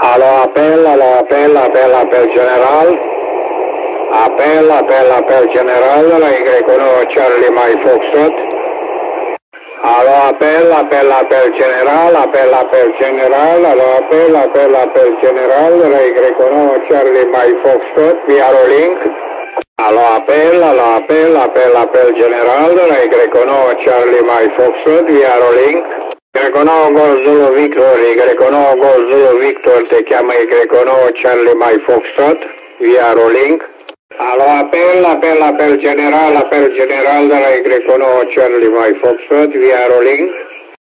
Alo, apel general. Apel general de la Y9 Charlie Mike Foxtrot. Alo, apel general, apel general, alo, apel general de la Y9 Charlie Mike Foxtrot via Rolink. Alo, apel general de la Y9 Charlie Mike Foxtrot via Rolink. Y9 Golf Zulu Victor, Y9 Golf Zulu Victor te cheamă Y9 Charlie Mike Foxtrot via Rolink. Alo, apel general de la Y9 Charlie Mike Foxtrot via Rolink.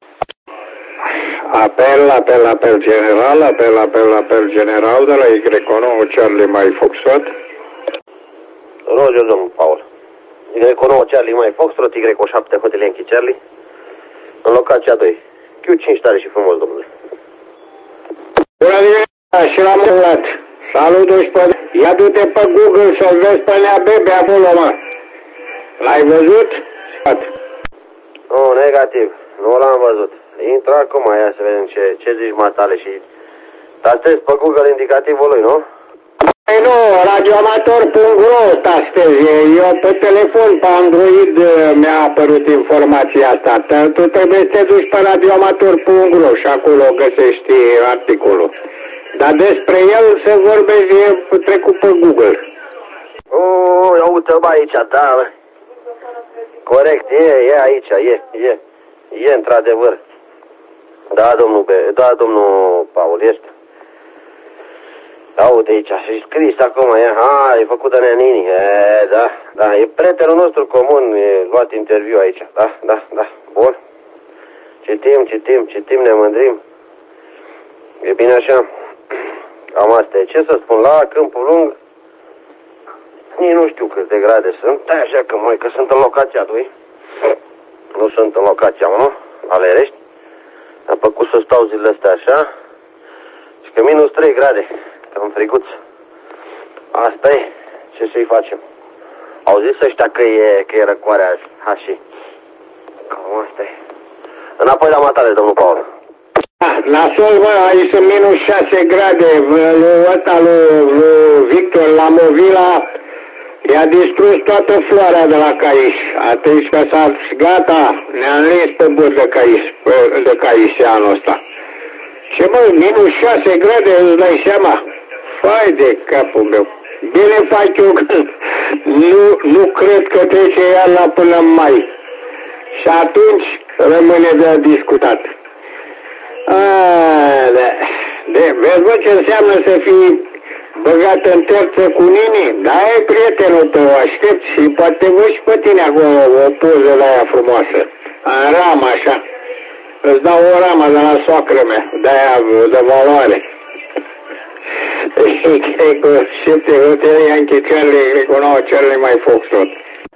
Apel general de la Y9 Charlie Mike Foxtrot. Roger, domnul Paul. Y9 Charlie Mike Foxtrot, Y7 Hotel Yankee Charlie. În locația 2. Q5 tare și frumos, domnule. Bună dimineața și la mulat. Salut-o și pe... Ia du-te pe Google să-l vezi pe Nea Bebe acolo, mă. L-ai văzut? Nu, negativ. Nu l-am văzut. Intră acum, ia să vedem ce zici matale și... Tastezi pe Google indicativul lui, nu? Păi nu, radioamator.ro tastezi. Eu pe telefon, pe Android mi-a apărut informația asta. Tu trebuie să te duci pe radioamator.ro și acolo găsești articolul. Dar despre el se vorbește trecut pe Google. Ia uite-o aici, da. Corect, e aici, e într-adevăr. Da, domnul Paul, este. Da, uite aici, și scris acum, e făcut de Neanini, da, e prietenul nostru comun, e luat interviu aici, da, bun. Citim, ne mândrim. E bine așa. Cam asta e. Ce să spun, la Câmpul Lung, nici nu știu câte grade sunt, așa că că sunt în locația 2. Nu sunt în locația 1, Alerești. Am făcut să stau zilele astea așa. Și că minus 3 grade, cam friguț. Asta e, ce să-i facem. Au zis ăștia că e răcoare azi, și. Cam asta e. Înapoi la matale, domnul Paul. Nasol, mă, aici sunt minus 6 grade. Lui Victor la Movila i-a distrus toată floarea de la caiș. Atunci că s-a gata, ne-a înlins pe bord de caiș anul ăsta. Ce mă, minus 6 grade, îți dai seama? Fai de capul meu. Bine fac eu că nu cred că trece iarna până în mai. Și atunci rămâne de discutat. Vezi, bă, ce înseamnă să fii băgat în terță cu Nini? Da, e prietenul tău, aștept și poate văd și pe tine acolo o poză de aia frumoasă. În ramă, așa. Îți dau o ramă de la soacră mea, de aia de valoare. E cu 7 Hotel Yankee Charlie, cu 9 Charlie Mike Foxtrot.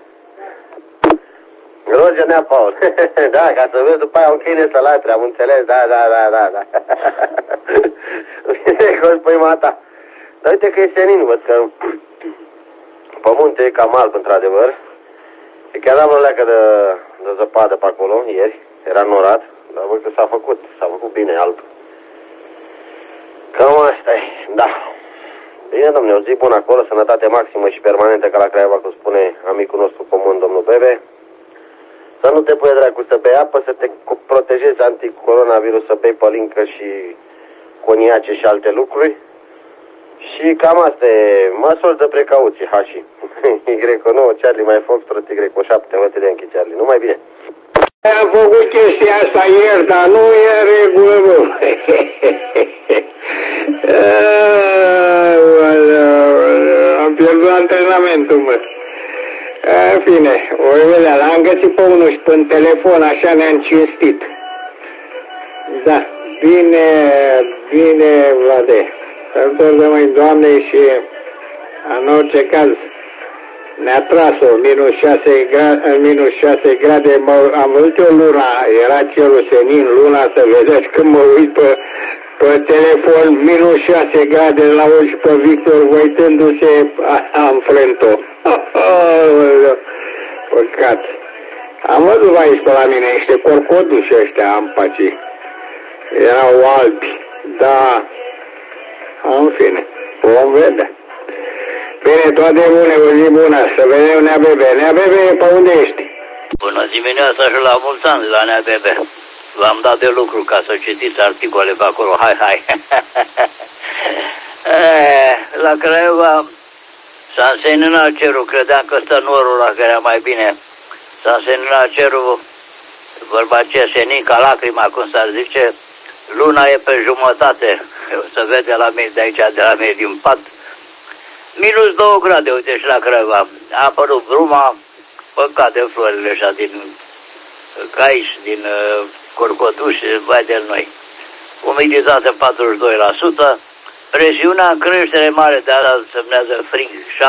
Roger, Nea Paul. Da, ca să vezi după aia un câine să latre, am înțeles, da. Vine că o spui mata. Dar uite că e senin, văd că pământul e cam alb, într-adevăr. Și chiar am o leacă de zăpadă pe acolo, ieri, era norat, dar văd că s-a făcut bine alb. Cam asta e, da. Bine, domnule, o zi bună acolo, sănătate maximă și permanentă, ca la Craiova, cum spune amicul nostru comun, domnul Bebe. Să nu te pui dracu să bei apă, să te protejezi anticoronavirus, să bei pălincă și coniace și alte lucruri. Și cam asta e, măsuri de precauție, și. Y9 Charlie Mike Foxtrot, Y7 Hotel Yankee Charlie, numai bine. Am făcut chestia asta ieri, dar nu e în regulă, bă. Am pierdut antrenamentul, mă. În fine, o vedea, l-am găsit pe unul și pe telefon, așa ne-am cinstit. Da, bine, Vlade. Sărbători de mâini, Doamne, și în orice caz ne-a tras-o, minus 6 grade, am văzut eu luna, era cerul senin, luna, să vedeți când mă uit pe telefon, minus 6 grade, la și pe Victor, uitându-se, am frânt-o. Păcat. Am văzut aici pe la mine niște corcoduși ăștia ampacii. Erau albi, da. În fine, vom vedea. Bine, toate bune, o zi bună, să vedem Nea Bebe. Nea Bebe, pe unde ești? Bună dimineața și la mulți ani la Nea Bebe. V-am dat de lucru ca să citiți articole pe acolo. Hai. La Craiova s-a înseninat cerul, credeam că stă norul la care era mai bine. S-a înseninat cerul, vorba ce, senin ca lacrima, cum s-ar zice. Luna e pe jumătate, se vede la mine de aici, de la mine din pat. Minus 2 grade, uite, și la Craiova. A apărut bruma, păcat de florile așa din caiș, din corcotuș, vai de noi. Umiditate 42%, presiunea în creștere mare, de asta semnează frig,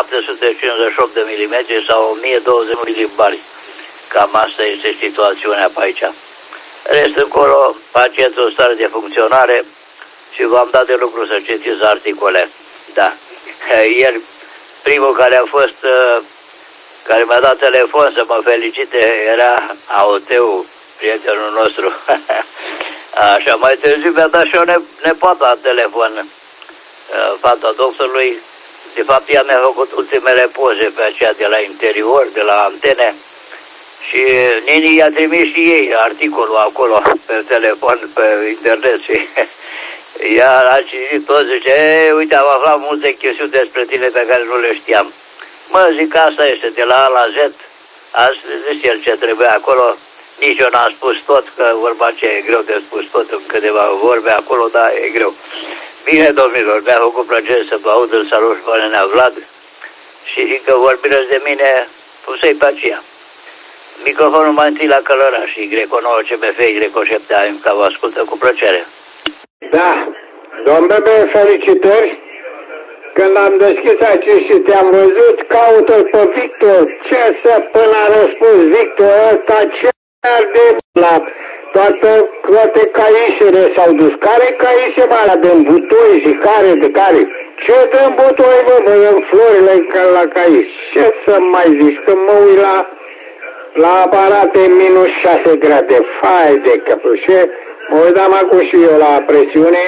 758 de milimetri sau 1020 milibari. Cam asta este situația pe aici. Rest încolo, pacientul în stare de funcționare și v-am dat de lucru să citiți articole. Da. Ieri, primul care a fost, care mi-a dat telefon să mă felicite, era Aoteu, prietenul nostru. Așa, mai târziu mi-a dat și o nepoată la telefon, fata doctorului. De fapt, ea mi-a făcut ultimele poze pe aceea de la interior, de la antene. Și Nini i-a trimis și ei articolul acolo, pe telefon, pe internet și ea a citit tot, zice, uite, am aflat multe chestiuni despre tine pe care nu le știam. Mă, zic, asta este, de la A la Z, a zis el ce trebuie acolo, nici eu n-am spus tot, că vorba ce e greu de spus tot în câteva vorbe acolo, dar e greu. Bine, domnilor, mi-a făcut plăcere să vă aud, îl salut și pe Nenea Vlad și că vorbiți de mine, puse-i pe aceea. Microfonul mai întâi la Călăraș, Y9 CBF, Y7 AM, ca vă ascultă cu plăcere. Da, domn Bebe, felicitări. Când am deschis aici și te-am văzut, caută-l pe Victor. Ce să până a răspuns Victor ăsta, ce arde la toate caișele s-au dus. Care caișe mai la dăm butoi și care? Ce dăm butoi, bă, dăm florile la caiș. Ce să mai zici, când mă uit la aparate minus 6 grade, fai de căpășe, mă uitam acum și eu la presiune,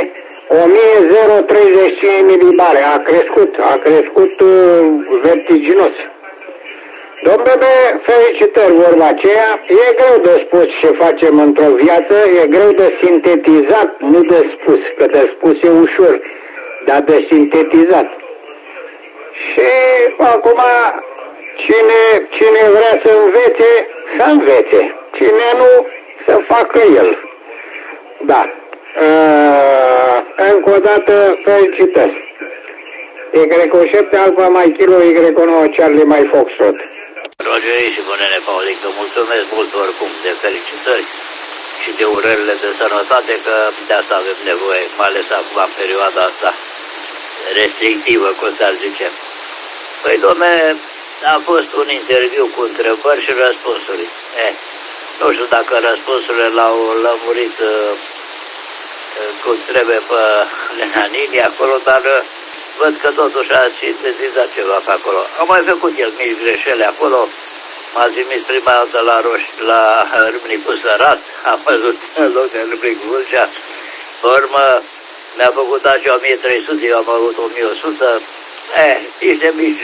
1035 milibare, a crescut vertiginos. Domn Bebe, felicitări vorba aceea, e greu de spus ce facem într-o viață, e greu de sintetizat, nu de spus, că de spus e ușor, dar de sintetizat. Și acum, cine vrea să învețe, cine nu, să facă el. Da. Încă o dată, felicitări. Y7 Alfa Mai Kilo, Y9 Charlie Mai Foxtrot. Roger și bunele, Paulică, mulțumesc mult oricum de felicitări și de urările de sănătate, că de asta avem nevoie, mai ales acum în perioada asta restrictivă, cum s-ar zice. Păi, dom'le, a fost un interviu cu întrebări și răspunsuri. Nu știu dacă răspunsurile l-au lămurit cum trebuie pe Nini acolo, dar văd că totuși a sintetizat ceva pe acolo. Am mai făcut el mici greșeli acolo, m-a trimis prima dată la Râmnicu Sărat, am văzut în loc de Râmnicu Vâlcea, pe urmă mi-a făcut așa 1300, eu am avut 1100, niște mici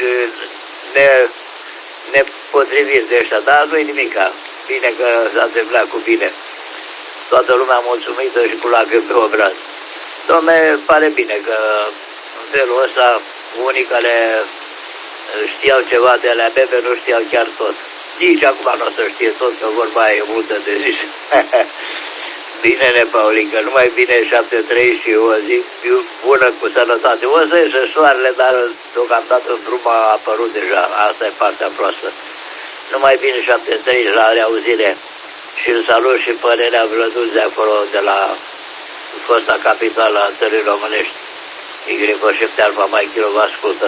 nepotriviri de ăștia, dar nu-i nimica, bine că s-a întâmplat cu bine. Toată lumea mulțumită și cu lacrimi pe obraz. Dom'le, pare bine că în felul ăsta unii care știau ceva de la Bebe nu știau chiar tot. Nici acum nu o să știe tot, că vorba e multă de zis. Bine, Paulică, numai bine 7-3 și o zi bună cu sănătate. O să iese soarele, dar deocamdată drumul a apărut deja. Asta e partea proastă. Numai bine 7-3 la reauzire. Și îl salut și pe Nenea Vlăduț de acolo, de la fosta capitală a țării românești. Y7 Alfa Mai Kilo, vă ascultă.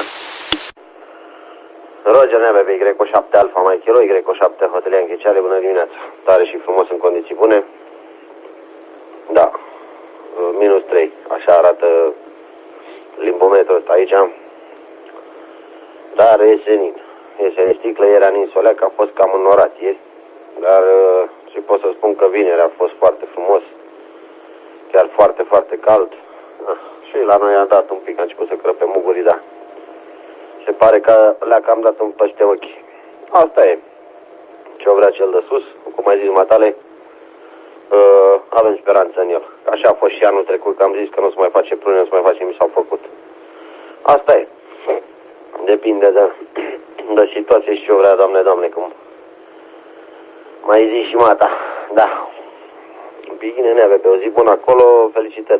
Roger Nebe, Y7 Alfa Mai Kilo, Y7 Hotelia Îngheceale, bună dimineața. Tare și frumos în condiții bune. Da, minus 3, așa arată limbometrul ăsta aici. Dar e senin. E senin, sticlă, ieri a ninsolea, că a fost cam înnorat ieri. Dar și pot să spun că vineri a fost foarte frumos, chiar foarte, foarte cald. Și la noi a dat un pic, a început să crăpe mugurii, da. Se pare că le-a cam dat în peste ochi. Asta e. Ce-o vrea cel de sus, cum ai zis matale, avem speranță în el. Așa a fost și anul trecut, că am zis că nu se mai face prune, nu se mai face, mi s-au făcut. Asta e. Depinde de situație și ce-o vrea, Doamne, cum mai zi și mata. Da. Bine, neve, pe o zi bună acolo, felicitări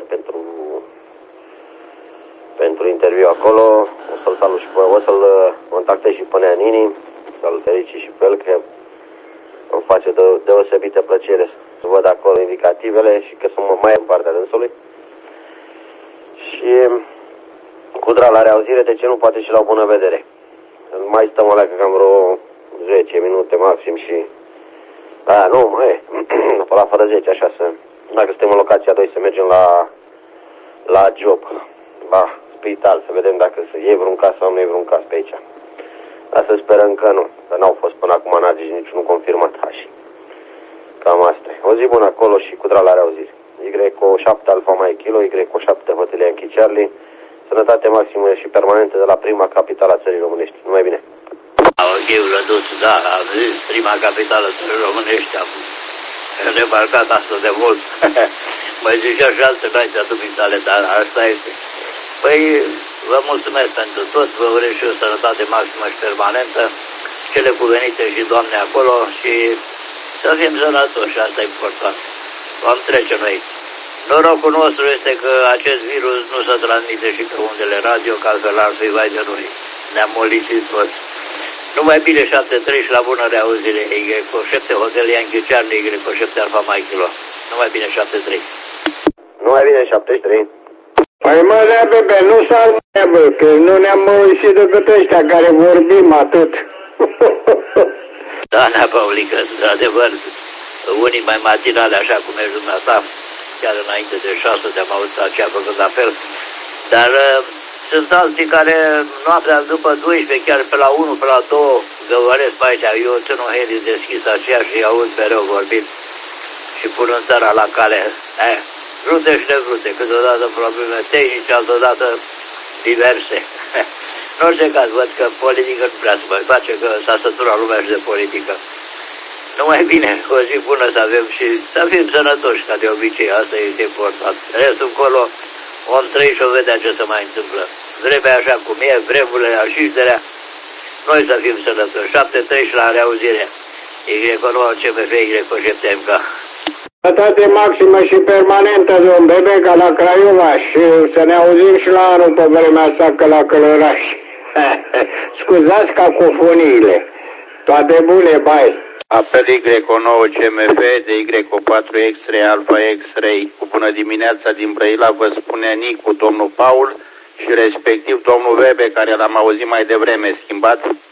pentru interviu acolo. O să-l salut și pe, o să-l contactez și pe Neanini, să-l felici și pe el, că îmi face deosebită plăcere să văd acolo indicativele și că sunt mai în partea dânsului. Și Cudra la reauzire, de ce nu poate și la o bună vedere. Mai stăm alea că cam vreo 10 minute maxim și... Da, nu, mai e. La fără 10, așa să... Dacă suntem în locația 2, să mergem la job, la spital, să vedem dacă e vreun caz sau nu e vreun caz pe aici. Dar să sperăm că nu, că n-au fost până acum n-a zis niciunul confirmat. Așa. Cam asta e. O zi bună acolo și Cudra la reauzire. Y7 Alfa Mai Kilo, Y7 Hotel Yankee Charlie. Sănătate maximă și permanentă de la prima capitală a țării românești. Numai bine. Ok, Vlăduț, da, am zis prima capitală a țării românești. Am remarcat asta de mult. Mai zicea și alte înaintea dumitale, dar asta este. Păi, vă mulțumesc pentru tot, vă urez și o sănătate maximă și permanentă, cele cuvenite și Doamne acolo și să fim sănătoși, asta e important. Vom trece noi. Norocul nostru este că acest virus nu se transmite și pe undele radio, ca altfel ar fi vai de noi. Ne-am molisit toți. Numai bine 7-3 și la bună reauzire, Y7 Hotel Yankee Charlie, Y7 Alfa Mai Kilo. Numai bine 7-3. Numai bine 73. Păi mă, bebe, nu s-ar mai, bă, că nu ne-am măuisit decât ăștia care vorbim atât. Da, Nea Paulică, de adevăr, unii mai matinale, așa cum ești dumneata, chiar înainte de 6 te-am auzit aceea făcând la fel, dar sunt alții care noaptea după 12, chiar pe la 1, pe la 2, găvăresc pe aici, eu țin un heli deschis aceea și aud mereu vorbind și pun în țara la cale, vrute și nevrute, câteodată probleme tehnice, altădată diverse. În orice caz, văd că politică nu prea se mai face, că s-a săturat lumea și de politică. Numai bine, o zi bună să avem și să fim sănătoși, ca de obicei, asta este important. Restul încolo, om trăi și o vedea ce se mai întâmplă. Vremea așa cum e, vremurile așișterea, noi să fim sănătoși. 7-3 și la reauzire. Y9 CMF, Y7MK. Sănătate maximă și permanentă, domn Bebeca, la Craiova și să ne auzim și la anul pe vremea asta că la Călăraș. Scuzați cacofoniile. Toate bune, bai. Apel Y9 CMF de Y4 X-Ray Alpha X-Ray. Cu bună dimineața din Brăila vă spune Nicu, domnul Paul și respectiv domnul Vebe, care l-am auzit mai devreme schimbat.